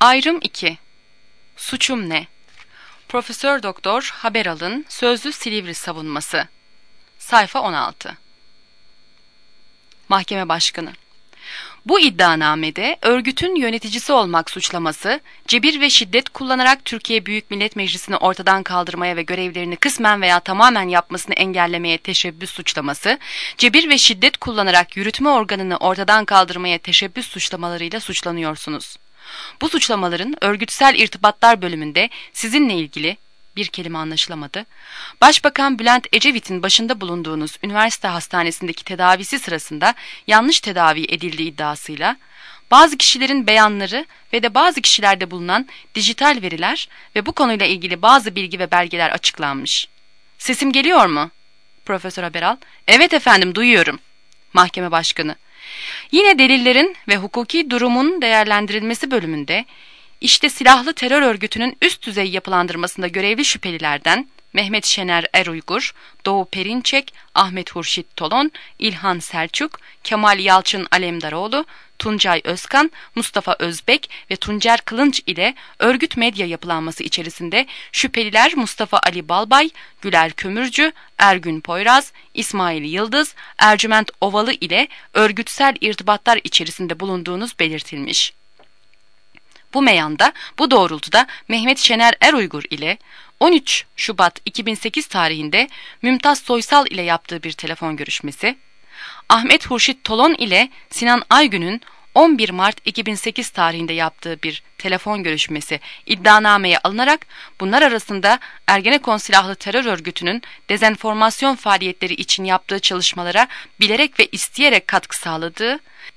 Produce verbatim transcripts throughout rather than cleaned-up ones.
Ayrım iki. Suçum ne? Profesör Doktor Haberal'ın Sözlü Silivri Savunması. Sayfa on altı. Mahkeme Başkanı. Bu iddianamede örgütün yöneticisi olmak suçlaması, cebir ve şiddet kullanarak Türkiye Büyük Millet Meclisi'ni ortadan kaldırmaya ve görevlerini kısmen veya tamamen yapmasını engellemeye teşebbüs suçlaması, cebir ve şiddet kullanarak yürütme organını ortadan kaldırmaya teşebbüs suçlamalarıyla suçlanıyorsunuz. Bu suçlamaların örgütsel irtibatlar bölümünde sizinle ilgili, bir kelime anlaşılamadı, Başbakan Bülent Ecevit'in başında bulunduğunuz üniversite hastanesindeki tedavisi sırasında yanlış tedavi edildiği iddiasıyla, bazı kişilerin beyanları ve de bazı kişilerde bulunan dijital veriler ve bu konuyla ilgili bazı bilgi ve belgeler açıklanmış. Sesim geliyor mu? Profesör Haberal, evet efendim duyuyorum. Mahkeme Başkanı, yine delillerin ve hukuki durumun değerlendirilmesi bölümünde, İşte silahlı terör örgütünün üst düzey yapılandırmasında görevli şüphelilerden Mehmet Şener Eruygur, Doğu Perinçek, Ahmet Hurşit Tolon, İlhan Selçuk, Kemal Yalçın Alemdaroğlu, Tuncay Özkan, Mustafa Özbek ve Tuncer Kılınç ile örgüt medya yapılanması içerisinde şüpheliler Mustafa Ali Balbay, Güler Kömürcü, Ergün Poyraz, İsmail Yıldız, Ercüment Ovalı ile örgütsel irtibatlar içerisinde bulunduğunuz belirtilmiş. Bu meyanda, bu doğrultuda Mehmet Şener Eruygur ile on üç Şubat iki bin sekiz tarihinde Mümtaz Soysal ile yaptığı bir telefon görüşmesi, Ahmet Hurşit Tolon ile Sinan Aygün'ün on bir Mart iki bin sekiz tarihinde yaptığı bir telefon görüşmesi iddianameye alınarak bunlar arasında Ergenekon silahlı terör örgütünün dezenformasyon faaliyetleri için yaptığı çalışmalara bilerek ve isteyerek katkı sağladığı,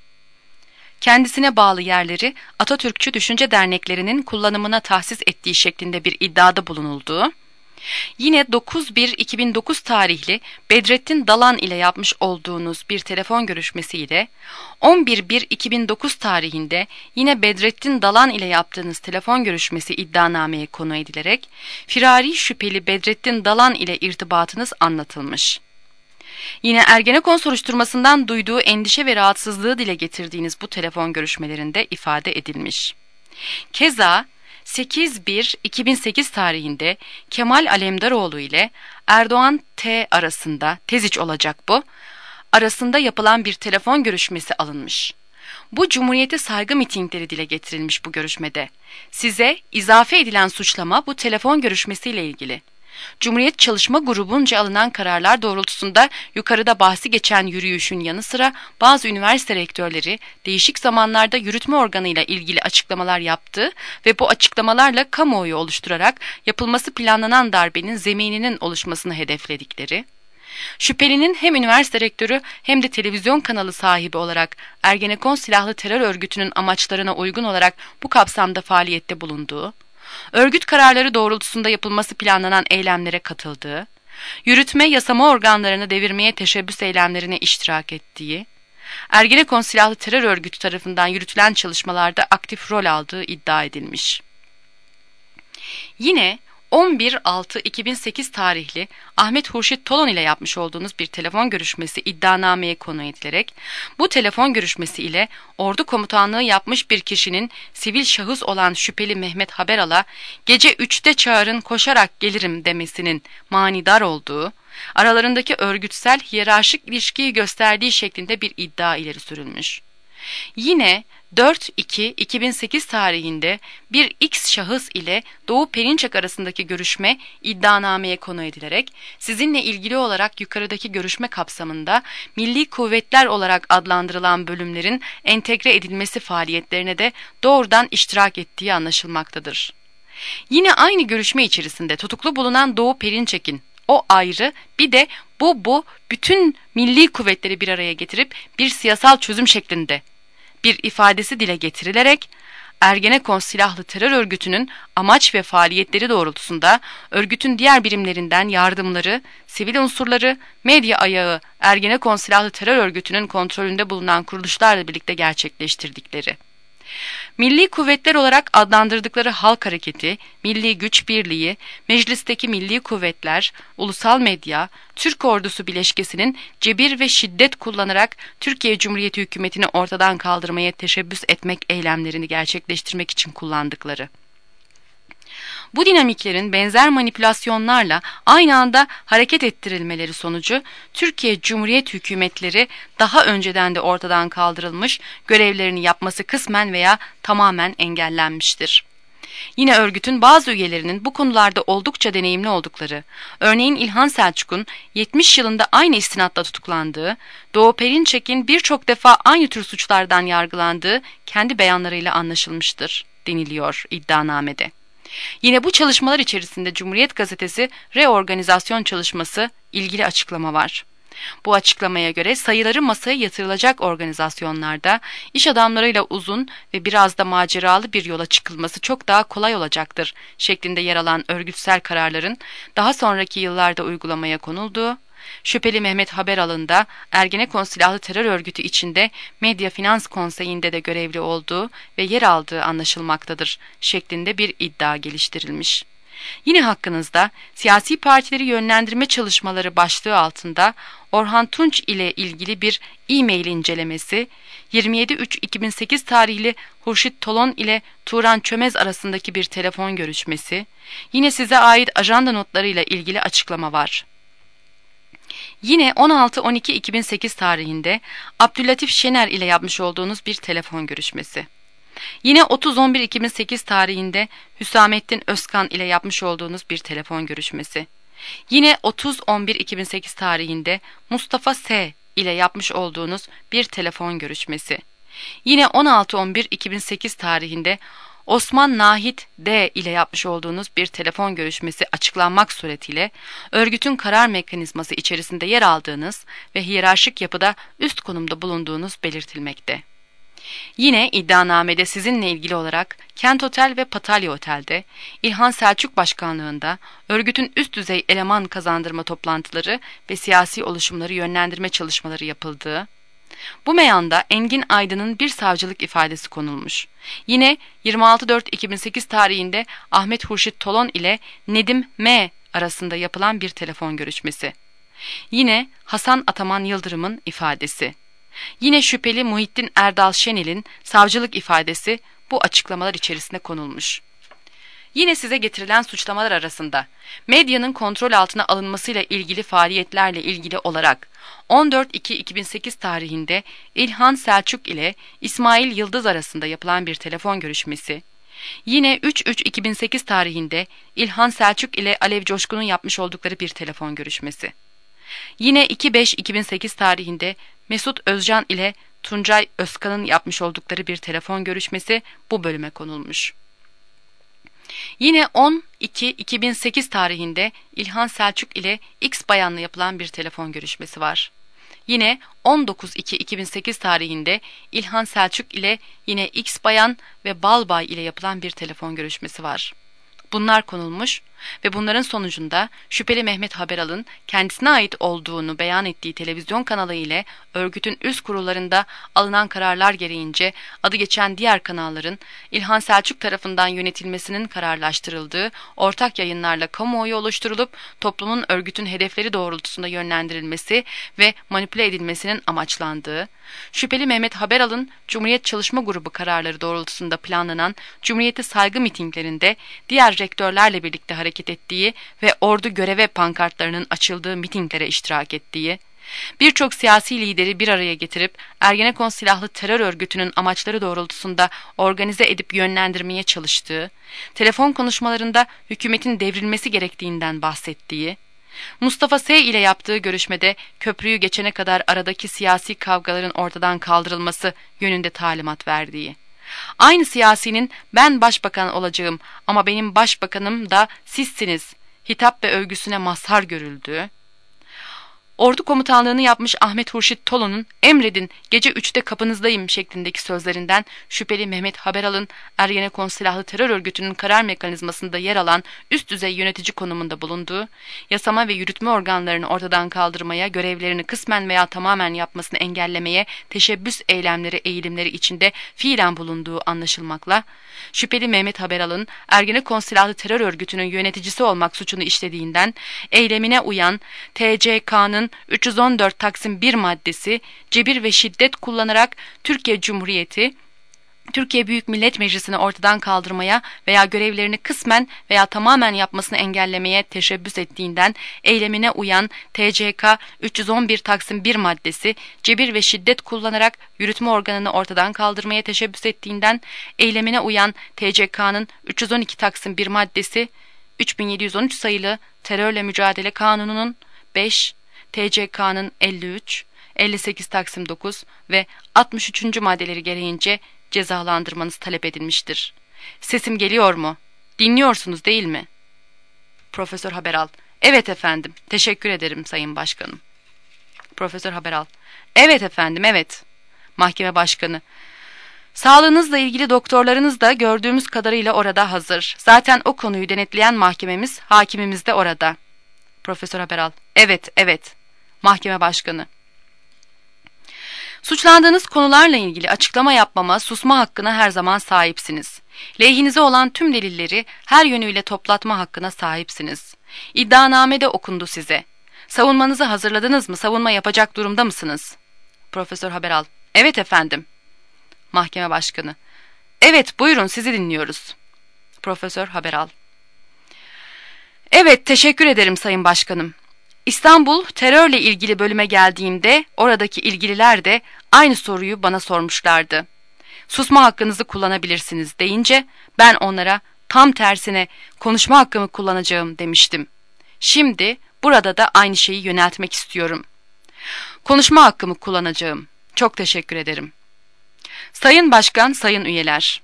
kendisine bağlı yerleri Atatürkçü düşünce derneklerinin kullanımına tahsis ettiği şeklinde bir iddiada bulunulduğu, yine dokuz bir iki bin dokuz tarihli Bedrettin Dalan ile yapmış olduğunuz bir telefon görüşmesiyle on bir bir iki bin dokuz tarihinde yine Bedrettin Dalan ile yaptığınız telefon görüşmesi iddianameye konu edilerek firari şüpheli Bedrettin Dalan ile irtibatınız anlatılmış. Yine Ergenekon soruşturmasından duyduğu endişe ve rahatsızlığı dile getirdiğiniz bu telefon görüşmelerinde ifade edilmiş. Keza sekiz bir iki bin sekiz tarihinde Kemal Alemdaroğlu ile Erdoğan T arasında, Teziç olacak bu, arasında yapılan bir telefon görüşmesi alınmış. Bu Cumhuriyete saygı mitingleri dile getirilmiş bu görüşmede. Size izafe edilen suçlama bu telefon görüşmesiyle ilgili. Cumhuriyet Çalışma Grubu'nca alınan kararlar doğrultusunda yukarıda bahsi geçen yürüyüşün yanı sıra bazı üniversite rektörleri değişik zamanlarda yürütme organıyla ilgili açıklamalar yaptı ve bu açıklamalarla kamuoyu oluşturarak yapılması planlanan darbenin zemininin oluşmasını hedefledikleri, şüphelinin hem üniversite rektörü hem de televizyon kanalı sahibi olarak Ergenekon silahlı terör örgütünün amaçlarına uygun olarak bu kapsamda faaliyette bulunduğu, örgüt kararları doğrultusunda yapılması planlanan eylemlere katıldığı, yürütme yasama organlarını devirmeye teşebbüs eylemlerine iştirak ettiği, Ergenekon silahlı terör örgütü tarafından yürütülen çalışmalarda aktif rol aldığı iddia edilmiş. Yine on bir altı iki bin sekiz tarihli Ahmet Hurşit Tolon ile yapmış olduğunuz bir telefon görüşmesi iddianameye konu edilerek, bu telefon görüşmesi ile ordu komutanlığı yapmış bir kişinin sivil şahıs olan şüpheli Mehmet Haberal'a gece üçte çağırın koşarak gelirim demesinin manidar olduğu, aralarındaki örgütsel hiyerarşik ilişkiyi gösterdiği şeklinde bir iddia ileri sürülmüş. Yine dört iki iki bin sekiz tarihinde bir X şahıs ile Doğu Perinçek arasındaki görüşme iddianameye konu edilerek sizinle ilgili olarak yukarıdaki görüşme kapsamında milli kuvvetler olarak adlandırılan bölümlerin entegre edilmesi faaliyetlerine de doğrudan iştirak ettiği anlaşılmaktadır. Yine aynı görüşme içerisinde tutuklu bulunan Doğu Perinçek'in o ayrı bir de bu bu bütün milli kuvvetleri bir araya getirip bir siyasal çözüm şeklinde bir ifadesi dile getirilerek Ergenekon silahlı terör örgütünün amaç ve faaliyetleri doğrultusunda örgütün diğer birimlerinden yardımları, sivil unsurları, medya ayağı Ergenekon silahlı terör örgütünün kontrolünde bulunan kuruluşlarla birlikte gerçekleştirdikleri. Milli kuvvetler olarak adlandırdıkları halk hareketi, milli güç birliği, meclisteki milli kuvvetler, ulusal medya, Türk ordusu bileşkesinin cebir ve şiddet kullanarak Türkiye Cumhuriyeti hükümetini ortadan kaldırmaya teşebbüs etmek eylemlerini gerçekleştirmek için kullandıkları. Bu dinamiklerin benzer manipülasyonlarla aynı anda hareket ettirilmeleri sonucu Türkiye Cumhuriyet hükümetleri daha önceden de ortadan kaldırılmış, görevlerini yapması kısmen veya tamamen engellenmiştir. Yine örgütün bazı üyelerinin bu konularda oldukça deneyimli oldukları, örneğin İlhan Selçuk'un yetmiş yılında aynı istinatla tutuklandığı, Doğu Perinçek'in birçok defa aynı tür suçlardan yargılandığı kendi beyanlarıyla anlaşılmıştır deniliyor iddianamede. Yine bu çalışmalar içerisinde Cumhuriyet Gazetesi reorganizasyon çalışması ilgili açıklama var. Bu açıklamaya göre sayıları masaya yatırılacak organizasyonlarda iş adamlarıyla uzun ve biraz da maceralı bir yola çıkılması çok daha kolay olacaktır şeklinde yer alan örgütsel kararların daha sonraki yıllarda uygulamaya konulduğu, şüpheli Mehmet Haberal'ın da Ergenekon silahlı terör örgütü içinde Medya Finans Konseyi'nde de görevli olduğu ve yer aldığı anlaşılmaktadır şeklinde bir iddia geliştirilmiş. Yine hakkınızda siyasi partileri yönlendirme çalışmaları başlığı altında Orhan Tunç ile ilgili bir e-mail incelemesi, yirmi yedi üç iki bin sekiz tarihli Hurşit Tolon ile Turan Çömez arasındaki bir telefon görüşmesi, yine size ait ajanda notlarıyla ilgili açıklama var. Yine on altı on iki iki bin sekiz tarihinde Abdüllatif Şener ile yapmış olduğunuz bir telefon görüşmesi. Yine otuz on bir iki bin sekiz tarihinde Hüsamettin Özkan ile yapmış olduğunuz bir telefon görüşmesi. Yine otuz on bir iki bin sekiz tarihinde Mustafa S. ile yapmış olduğunuz bir telefon görüşmesi. Yine on altı on bir iki bin sekiz tarihinde Osman Nahit D. ile yapmış olduğunuz bir telefon görüşmesi açıklanmak suretiyle örgütün karar mekanizması içerisinde yer aldığınız ve hiyerarşik yapıda üst konumda bulunduğunuz belirtilmekte. Yine iddianamede sizinle ilgili olarak Kent Otel ve Patalya Otel'de İlhan Selçuk başkanlığında örgütün üst düzey eleman kazandırma toplantıları ve siyasi oluşumları yönlendirme çalışmaları yapıldığı, bu meyanda Engin Aydın'ın bir savcılık ifadesi konulmuş. Yine yirmi altı dört iki bin sekiz tarihinde Ahmet Hurşit Tolon ile Nedim M. arasında yapılan bir telefon görüşmesi. Yine Hasan Ataman Yıldırım'ın ifadesi. Yine şüpheli Muhittin Erdal Şenel'in savcılık ifadesi bu açıklamalar içerisine konulmuş. Yine size getirilen suçlamalar arasında medyanın kontrol altına alınmasıyla ilgili faaliyetlerle ilgili olarak on dört iki iki bin sekiz tarihinde İlhan Selçuk ile İsmail Yıldız arasında yapılan bir telefon görüşmesi, yine üç üç iki bin sekiz tarihinde İlhan Selçuk ile Alev Coşkun'un yapmış oldukları bir telefon görüşmesi, yine iki beş iki bin sekiz tarihinde Mesut Özcan ile Tuncay Özkan'ın yapmış oldukları bir telefon görüşmesi bu bölüme konulmuş. Yine on iki iki bin sekiz tarihinde İlhan Selçuk ile X bayanla yapılan bir telefon görüşmesi var. Yine on dokuz iki iki bin sekiz tarihinde İlhan Selçuk ile yine X bayan ve Balbay ile yapılan bir telefon görüşmesi var. Bunlar konulmuş ve bunların sonucunda şüpheli Mehmet Haberal'ın kendisine ait olduğunu beyan ettiği televizyon kanalı ile örgütün üst kurullarında alınan kararlar gereğince adı geçen diğer kanalların İlhan Selçuk tarafından yönetilmesinin kararlaştırıldığı ortak yayınlarla kamuoyu oluşturulup toplumun örgütün hedefleri doğrultusunda yönlendirilmesi ve manipüle edilmesinin amaçlandığı, şüpheli Mehmet Haberal'ın Cumhuriyet Çalışma Grubu kararları doğrultusunda planlanan Cumhuriyete saygı mitinglerinde diğer rektörlerle birlikte hareket ettiği ve ordu göreve pankartlarının açıldığı mitinglere iştirak ettiği, birçok siyasi lideri bir araya getirip Ergenekon silahlı terör örgütünün amaçları doğrultusunda organize edip yönlendirmeye çalıştığı, telefon konuşmalarında hükümetin devrilmesi gerektiğinden bahsettiği, Mustafa S. ile yaptığı görüşmede köprüyü geçene kadar aradaki siyasi kavgaların ortadan kaldırılması yönünde talimat verdiği, aynı siyasinin ben başbakan olacağım ama benim başbakanım da sizsiniz hitap ve övgüsüne mazhar görüldüğü, Ordu komutanlığını yapmış Ahmet Hurşit Tolu'nun "Emredin, gece üçte kapınızdayım" şeklindeki sözlerinden şüpheli Mehmet Haberal'ın Ergenekon silahlı terör örgütünün karar mekanizmasında yer alan üst düzey yönetici konumunda bulunduğu, yasama ve yürütme organlarını ortadan kaldırmaya, görevlerini kısmen veya tamamen yapmasını engellemeye teşebbüs eylemleri eğilimleri içinde fiilen bulunduğu anlaşılmakla, şüpheli Mehmet Haberal'ın Ergenekon silahlı terör örgütünün yöneticisi olmak suçunu işlediğinden, eylemine uyan T C K'nın üç yüz on dört Taksim bir maddesi cebir ve şiddet kullanarak Türkiye Cumhuriyeti, Türkiye Büyük Millet Meclisi'ni ortadan kaldırmaya veya görevlerini kısmen veya tamamen yapmasını engellemeye teşebbüs ettiğinden, eylemine uyan T C K üç yüz on bir Taksim bir maddesi cebir ve şiddet kullanarak yürütme organını ortadan kaldırmaya teşebbüs ettiğinden, eylemine uyan T C K'nın üç yüz on iki Taksim bir maddesi üç bin yedi yüz on üç sayılı Terörle Mücadele Kanunu'nun beş, T C K'nın elli üç, elli sekiz Taksim dokuz ve altmış üçüncü maddeleri gereğince cezalandırmanız talep edilmiştir. Sesim geliyor mu? Dinliyorsunuz değil mi? Profesör Haberal: Evet efendim. Teşekkür ederim Sayın Başkanım. Profesör Haberal: Evet efendim, evet. Mahkeme Başkanı: Sağlığınızla ilgili doktorlarınız da gördüğümüz kadarıyla orada hazır. Zaten o konuyu denetleyen mahkememiz, hakimimiz de orada. Profesör Haberal: Evet, evet. Mahkeme Başkanı: Suçlandığınız konularla ilgili açıklama yapmama, susma hakkına her zaman sahipsiniz. Lehinize olan tüm delilleri her yönüyle toplatma hakkına sahipsiniz. İddianamede okundu size. Savunmanızı hazırladınız mı? Savunma yapacak durumda mısınız? Profesör Haberal: Evet efendim. Mahkeme Başkanı: Evet, buyurun, sizi dinliyoruz. Profesör Haberal: Evet, teşekkür ederim Sayın Başkanım. İstanbul terörle ilgili bölüme geldiğimde oradaki ilgililer de aynı soruyu bana sormuşlardı. Susma hakkınızı kullanabilirsiniz deyince ben onlara tam tersine konuşma hakkımı kullanacağım demiştim. Şimdi burada da aynı şeyi yöneltmek istiyorum. Konuşma hakkımı kullanacağım. Çok teşekkür ederim. Sayın Başkan, sayın üyeler.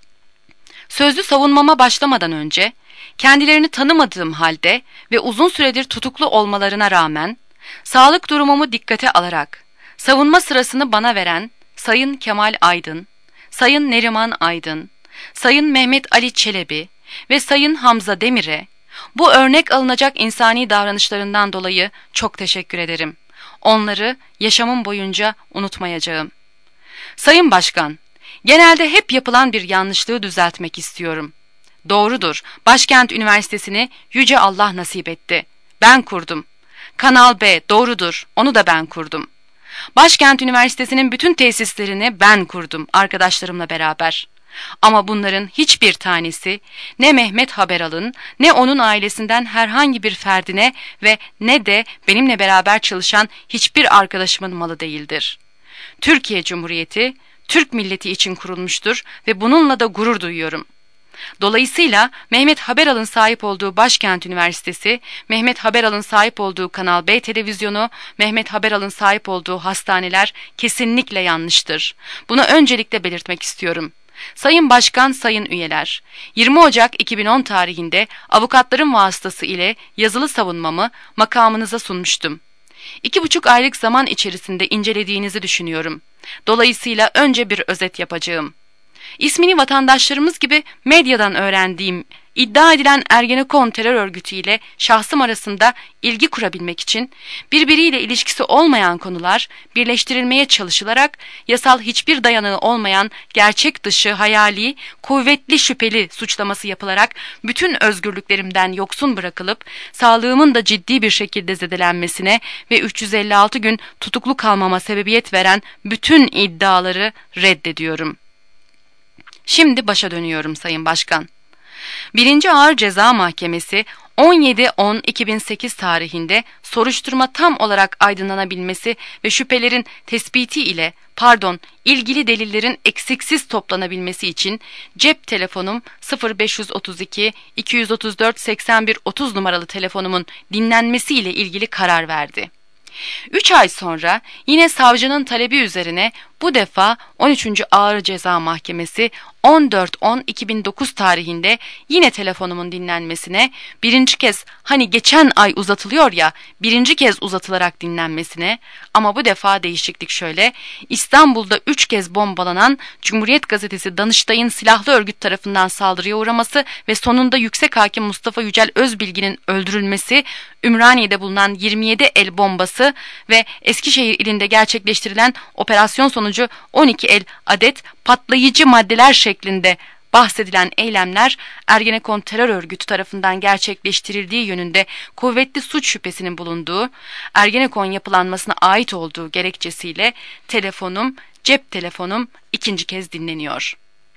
Sözlü savunmama başlamadan önce kendilerini tanımadığım halde ve uzun süredir tutuklu olmalarına rağmen sağlık durumumu dikkate alarak savunma sırasını bana veren Sayın Kemal Aydın, Sayın Neriman Aydın, Sayın Mehmet Ali Çelebi ve Sayın Hamza Demir'e bu örnek alınacak insani davranışlarından dolayı çok teşekkür ederim. Onları yaşamım boyunca unutmayacağım. Sayın Başkan, genelde hep yapılan bir yanlışlığı düzeltmek istiyorum. Doğrudur, Başkent Üniversitesi'ni Yüce Allah nasip etti. Ben kurdum. Kanal B, doğrudur, onu da ben kurdum. Başkent Üniversitesi'nin bütün tesislerini ben kurdum arkadaşlarımla beraber. Ama bunların hiçbir tanesi ne Mehmet Haberal'ın ne onun ailesinden herhangi bir ferdine ve ne de benimle beraber çalışan hiçbir arkadaşımın malı değildir. Türkiye Cumhuriyeti, Türk milleti için kurulmuştur ve bununla da gurur duyuyorum. Dolayısıyla Mehmet Haberal'ın sahip olduğu Başkent Üniversitesi, Mehmet Haberal'ın sahip olduğu Kanal B televizyonu, Mehmet Haberal'ın sahip olduğu hastaneler kesinlikle yanlıştır. Bunu öncelikle belirtmek istiyorum. Sayın Başkan, sayın üyeler, yirmi Ocak iki bin on tarihinde avukatlarım vasıtası ile yazılı savunmamı makamınıza sunmuştum. İki buçuk aylık zaman içerisinde incelediğinizi düşünüyorum. Dolayısıyla önce bir özet yapacağım. İsmini vatandaşlarımız gibi medyadan öğrendiğim iddia edilen Ergenekon terör örgütü ile şahsım arasında ilgi kurabilmek için birbiriyle ilişkisi olmayan konular birleştirilmeye çalışılarak yasal hiçbir dayanağı olmayan gerçek dışı, hayali, kuvvetli şüpheli suçlaması yapılarak bütün özgürlüklerimden yoksun bırakılıp sağlığımın da ciddi bir şekilde zedelenmesine ve üç yüz elli altı gün tutuklu kalmama sebebiyet veren bütün iddiaları reddediyorum. Şimdi başa dönüyorum Sayın Başkan. Birinci Ağır Ceza Mahkemesi on yedi on iki bin sekiz tarihinde soruşturma tam olarak aydınlanabilmesi ve şüphelerin tespiti ile pardon ilgili delillerin eksiksiz toplanabilmesi için cep telefonum sıfır beş yüz otuz iki iki yüz otuz dört seksen bir otuz numaralı telefonumun dinlenmesi ile ilgili karar verdi. Üç ay sonra yine savcının talebi üzerine Bu defa on üçüncü Ağır Ceza Mahkemesi on dört on iki bin dokuz tarihinde yine telefonumun dinlenmesine, birinci kez hani geçen ay uzatılıyor ya, birinci kez uzatılarak dinlenmesine, ama bu defa değişiklik şöyle: İstanbul'da üç kez bombalanan Cumhuriyet Gazetesi Danıştay'ın silahlı örgüt tarafından saldırıya uğraması ve sonunda Yüksek Hakim Mustafa Yücel Özbilgin'in öldürülmesi, Ümraniye'de bulunan yirmi yedi el bombası ve Eskişehir ilinde gerçekleştirilen operasyon sonucu on iki el adet patlayıcı maddeler şeklinde bahsedilen eylemler Ergenekon terör örgütü tarafından gerçekleştirildiği yönünde kuvvetli suç şüphesinin bulunduğu, Ergenekon yapılanmasına ait olduğu gerekçesiyle telefonum, cep telefonum ikinci kez dinleniyor.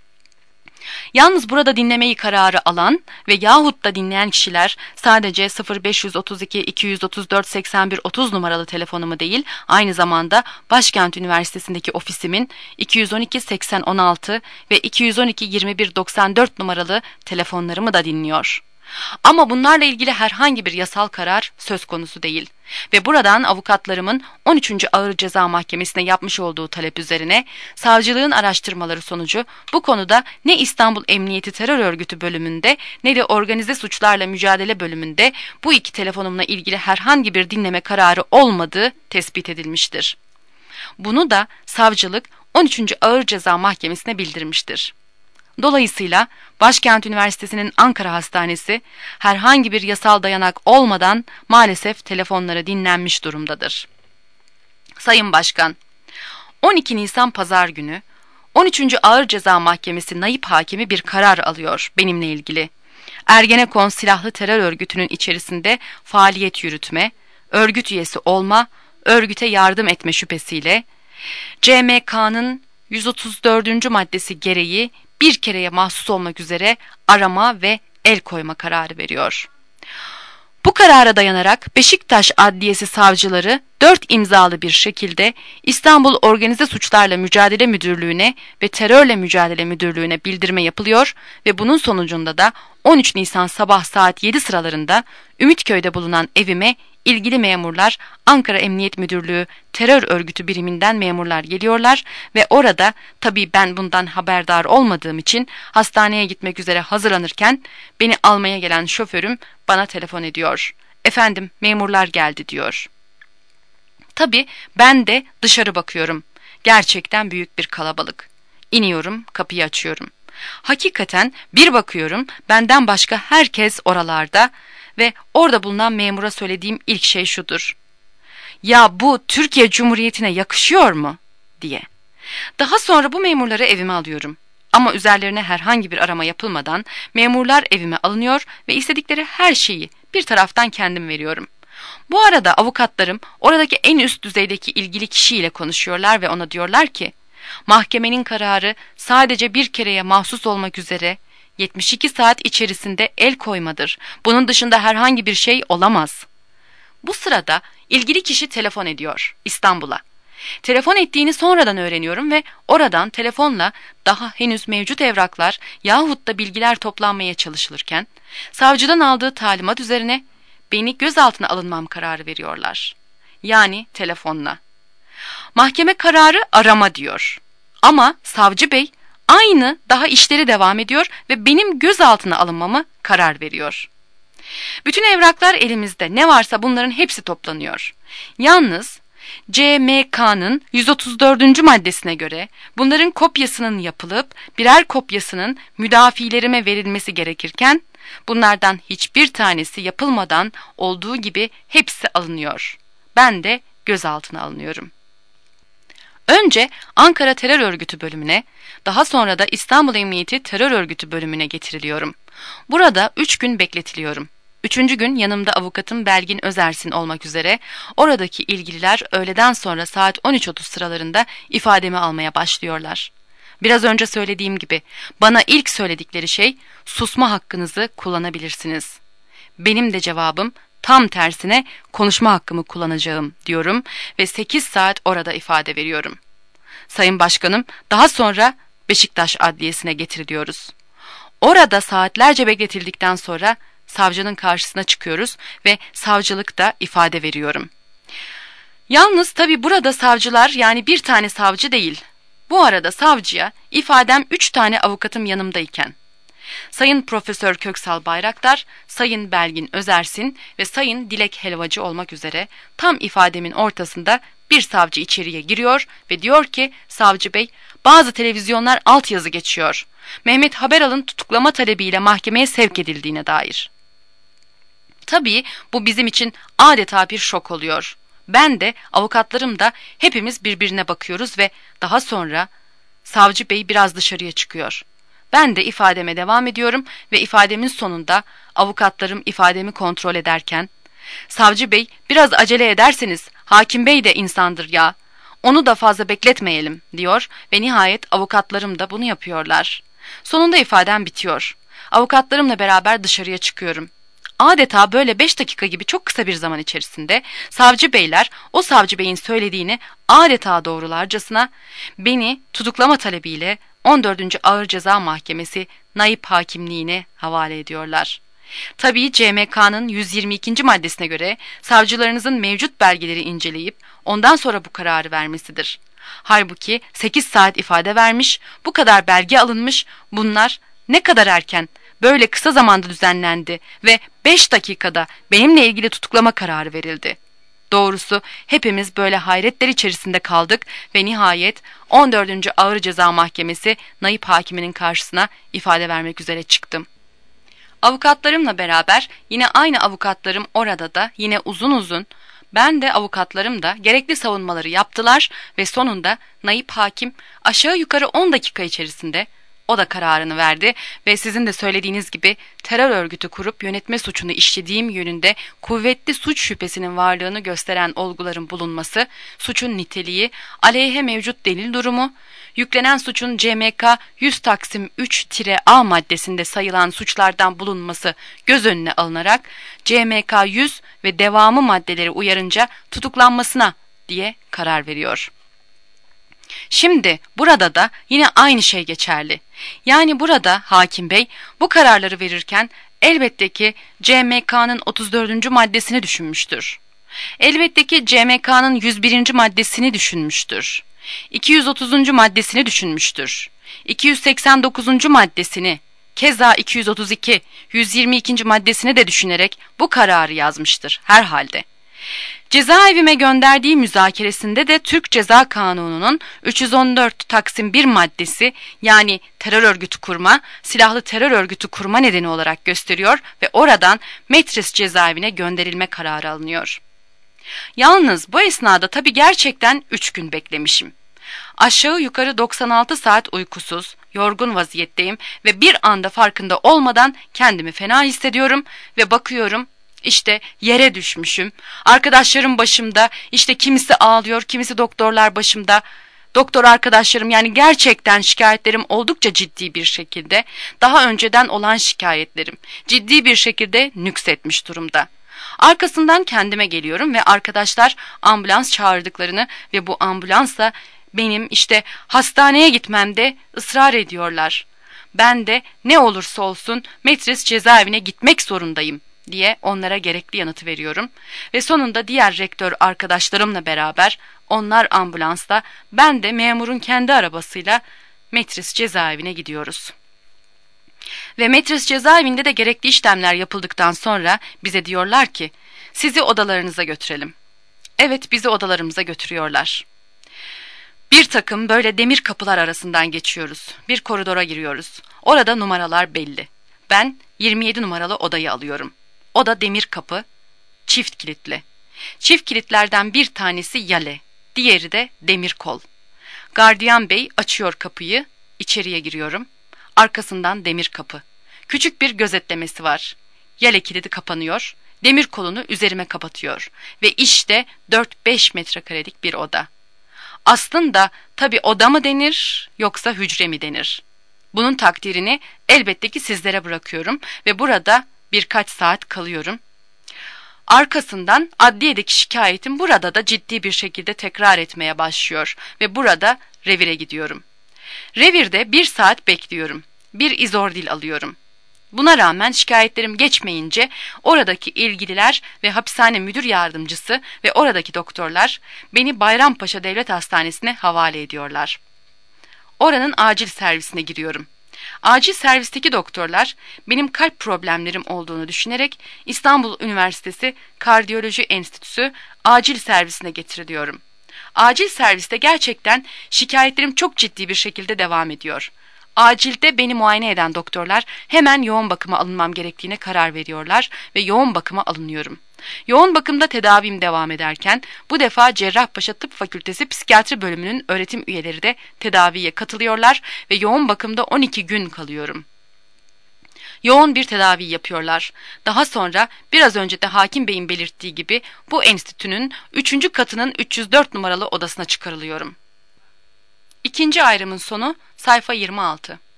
Yalnız burada dinlemeyi kararı alan ve yahut da dinleyen kişiler sadece sıfır beş otuz iki iki yüz otuz dört seksen bir otuz numaralı telefonumu değil, aynı zamanda Başkent Üniversitesi'ndeki ofisimin iki yüz on iki seksen on altı ve iki yüz on iki yirmi bir doksan dört numaralı telefonlarımı da dinliyor. Ama bunlarla ilgili herhangi bir yasal karar söz konusu değil. Ve buradan avukatlarımın on üçüncü Ağır Ceza Mahkemesi'ne yapmış olduğu talep üzerine savcılığın araştırmaları sonucu bu konuda ne İstanbul Emniyeti Terör Örgütü bölümünde ne de Organize Suçlarla Mücadele bölümünde bu iki telefonumla ilgili herhangi bir dinleme kararı olmadığı tespit edilmiştir. Bunu da savcılık on üçüncü Ağır Ceza Mahkemesi'ne bildirmiştir. Dolayısıyla Başkent Üniversitesi'nin Ankara Hastanesi herhangi bir yasal dayanak olmadan maalesef telefonları dinlenmiş durumdadır. Sayın Başkan, on iki Nisan Pazar günü on üçüncü Ağır Ceza Mahkemesi Naip Hakimi bir karar alıyor benimle ilgili. Ergenekon silahlı terör örgütünün içerisinde faaliyet yürütme, örgüt üyesi olma, örgüte yardım etme şüphesiyle C M K'nın yüz otuz dördüncü maddesi gereği bir kereye mahsus olmak üzere arama ve el koyma kararı veriyor. Bu karara dayanarak Beşiktaş Adliyesi savcıları dört imzalı bir şekilde İstanbul Organize Suçlarla Mücadele Müdürlüğü'ne ve Terörle Mücadele Müdürlüğü'ne bildirme yapılıyor ve bunun sonucunda da on üç Nisan sabah saat yedi sıralarında Ümitköy'de bulunan evime ilgili memurlar, Ankara Emniyet Müdürlüğü terör örgütü biriminden memurlar geliyorlar ve orada, tabii ben bundan haberdar olmadığım için hastaneye gitmek üzere hazırlanırken beni almaya gelen şoförüm bana telefon ediyor. Efendim, memurlar geldi diyor. Tabii ben de dışarı bakıyorum. Gerçekten büyük bir kalabalık. İniyorum, kapıyı açıyorum. Hakikaten bir bakıyorum, benden başka herkes oralarda ve orada bulunan memura söylediğim ilk şey şudur: ya bu Türkiye Cumhuriyeti'ne yakışıyor mu diye. Daha sonra bu memurları evime alıyorum. Ama üzerlerine herhangi bir arama yapılmadan memurlar evime alınıyor ve istedikleri her şeyi bir taraftan kendim veriyorum. Bu arada avukatlarım oradaki en üst düzeydeki ilgili kişiyle konuşuyorlar ve ona diyorlar ki, mahkemenin kararı sadece bir kereye mahsus olmak üzere yetmiş iki saat içerisinde el koymadır. Bunun dışında herhangi bir şey olamaz. Bu sırada ilgili kişi telefon ediyor İstanbul'a. Telefon ettiğini sonradan öğreniyorum ve oradan telefonla daha henüz mevcut evraklar yahut da bilgiler toplanmaya çalışılırken savcıdan aldığı talimat üzerine beni gözaltına alınmam kararı veriyorlar. Yani telefonla. Mahkeme kararı arama diyor. Ama savcı bey aynı daha işleri devam ediyor ve benim gözaltına alınmamı karar veriyor. Bütün evraklar elimizde, ne varsa bunların hepsi toplanıyor. Yalnız C M K'nın yüz otuz dördüncü maddesine göre bunların kopyasının yapılıp birer kopyasının müdafilerime verilmesi gerekirken bunlardan hiçbir tanesi yapılmadan olduğu gibi hepsi alınıyor. Ben de gözaltına alınıyorum. Önce Ankara Terör Örgütü bölümüne, daha sonra da İstanbul Emniyeti Terör Örgütü bölümüne getiriliyorum. Burada üç gün bekletiliyorum. Üçüncü gün yanımda avukatım Belgin Özersin olmak üzere oradaki ilgililer öğleden sonra saat on üç otuz sıralarında ifademi almaya başlıyorlar. Biraz önce söylediğim gibi bana ilk söyledikleri şey susma hakkınızı kullanabilirsiniz. Benim de cevabım tam tersine konuşma hakkımı kullanacağım diyorum ve sekiz saat orada ifade veriyorum. Sayın Başkanım, daha sonra Beşiktaş Adliyesi'ne getiriliyoruz. Orada saatlerce bekletildikten sonra savcının karşısına çıkıyoruz ve savcılıkta ifade veriyorum. Yalnız tabii burada savcılar, yani bir tane savcı değil, Bu arada savcıya ifadem üç tane avukatım yanımdayken Sayın Profesör Köksal Bayraktar, Sayın Belgin Özersin ve Sayın Dilek Helvacı olmak üzere tam ifademin ortasında bir savcı içeriye giriyor ve diyor ki, savcı bey, bazı televizyonlar altyazı geçiyor. Mehmet Haberal'ın tutuklama talebiyle mahkemeye sevk edildiğine dair. Tabii bu bizim için adeta bir şok oluyor. Ben de, avukatlarım da hepimiz birbirine bakıyoruz ve daha sonra savcı bey biraz dışarıya çıkıyor. Ben de ifademe devam ediyorum ve ifademin sonunda avukatlarım ifademi kontrol ederken, savcı bey biraz acele ederseniz hakim bey de insandır ya, onu da fazla bekletmeyelim diyor ve nihayet avukatlarım da bunu yapıyorlar. Sonunda ifadem bitiyor. Avukatlarımla beraber dışarıya çıkıyorum. Adeta böyle beş dakika gibi çok kısa bir zaman içerisinde savcı beyler o savcı beyin söylediğini adeta doğrularcasına beni tutuklama talebiyle on dördüncü Ağır Ceza Mahkemesi naip hakimliğine havale ediyorlar. Tabii C M K'nın yüz yirmi ikinci maddesine göre savcılarınızın mevcut belgeleri inceleyip ondan sonra bu kararı vermesidir. Halbuki sekiz saat ifade vermiş, bu kadar belge alınmış, bunlar ne kadar erken, böyle kısa zamanda düzenlendi ve beş dakikada benimle ilgili tutuklama kararı verildi. Doğrusu hepimiz böyle hayretler içerisinde kaldık ve nihayet on dördüncü Ağır Ceza Mahkemesi naip hakiminin karşısına ifade vermek üzere çıktım. Avukatlarımla beraber yine aynı avukatlarım orada da yine uzun uzun, ben de avukatlarım da gerekli savunmaları yaptılar ve sonunda naip hakim aşağı yukarı on dakika içerisinde o da kararını verdi ve sizin de söylediğiniz gibi terör örgütü kurup yönetme suçunu işlediğim yönünde kuvvetli suç şüphesinin varlığını gösteren olguların bulunması, suçun niteliği, aleyhe mevcut delil durumu, yüklenen suçun C M K yüz Taksim üç A maddesinde sayılan suçlardan bulunması göz önüne alınarak C M K yüz ve devamı maddeleri uyarınca tutuklanmasına diye karar veriyor. Şimdi burada da yine aynı şey geçerli. Yani burada hakim bey bu kararları verirken elbette ki C M K'nın otuz dördüncü maddesini düşünmüştür. Elbette ki C M K'nın yüz birinci maddesini düşünmüştür. iki yüz otuzuncu maddesini düşünmüştür. iki yüz seksen dokuzuncu maddesini, keza iki yüz otuz iki, yüz yirmi ikinci maddesini de düşünerek bu kararı yazmıştır herhalde. Cezaevime gönderdiği müzakeresinde de Türk Ceza Kanunu'nun üç yüz on dört Taksim bir maddesi, yani terör örgütü kurma, silahlı terör örgütü kurma nedeni olarak gösteriyor ve oradan Metris cezaevine gönderilme kararı alınıyor. Yalnız bu esnada tabii gerçekten üç gün beklemişim. Aşağı yukarı doksan altı saat uykusuz, yorgun vaziyetteyim ve bir anda farkında olmadan kendimi fena hissediyorum ve bakıyorum, İşte yere düşmüşüm. Arkadaşlarım başımda, işte kimisi ağlıyor, kimisi doktorlar başımda. Doktor arkadaşlarım, yani gerçekten şikayetlerim oldukça ciddi bir şekilde, daha önceden olan şikayetlerim ciddi bir şekilde nüksetmiş durumda. Arkasından kendime geliyorum ve arkadaşlar ambulans çağırdıklarını ve bu ambulansla benim işte hastaneye gitmemde ısrar ediyorlar. Ben de ne olursa olsun Metris cezaevine gitmek zorundayım diye onlara gerekli yanıtı veriyorum ve sonunda diğer rektör arkadaşlarımla beraber onlar ambulansla, ben de memurun kendi arabasıyla Metris cezaevine gidiyoruz. Ve Metris cezaevinde de gerekli işlemler yapıldıktan sonra bize diyorlar ki sizi odalarınıza götürelim. Evet, bizi odalarımıza götürüyorlar. Bir takım böyle demir kapılar arasından geçiyoruz. Bir koridora giriyoruz. Orada numaralar belli. Ben yirmi yedi numaralı odayı alıyorum. O da demir kapı, çift kilitli. Çift kilitlerden bir tanesi yale, diğeri de demir kol. Gardiyan bey açıyor kapıyı, içeriye giriyorum. Arkasından demir kapı. Küçük bir gözetlemesi var. Yale kilidi kapanıyor, demir kolunu üzerime kapatıyor. Ve işte dört beş metrekarelik bir oda. Aslında tabii oda mı denir yoksa hücre mi denir? Bunun takdirini elbette ki sizlere bırakıyorum ve burada birkaç saat kalıyorum. Arkasından adliyedeki şikayetim burada da ciddi bir şekilde tekrar etmeye başlıyor ve burada revire gidiyorum. Revirde bir saat bekliyorum. Bir izordil alıyorum. Buna rağmen şikayetlerim geçmeyince oradaki ilgililer ve hapishane müdür yardımcısı ve oradaki doktorlar beni Bayrampaşa Devlet Hastanesi'ne havale ediyorlar. Oranın acil servisine giriyorum. Acil servisteki doktorlar benim kalp problemlerim olduğunu düşünerek İstanbul Üniversitesi Kardiyoloji Enstitüsü acil servisine getiriliyorum. Acil serviste gerçekten şikayetlerim çok ciddi bir şekilde devam ediyor. Acilde beni muayene eden doktorlar hemen yoğun bakıma alınmam gerektiğine karar veriyorlar ve yoğun bakıma alınıyorum. Yoğun bakımda tedavim devam ederken bu defa Cerrahpaşa Tıp Fakültesi Psikiyatri Bölümünün öğretim üyeleri de tedaviye katılıyorlar ve yoğun bakımda on iki gün kalıyorum. Yoğun bir tedavi yapıyorlar. Daha sonra biraz önce de hakim beyin belirttiği gibi bu enstitünün üçüncü katının üç yüz dört numaralı odasına çıkarılıyorum. İkinci ayrımın sonu sayfa yirmi altı.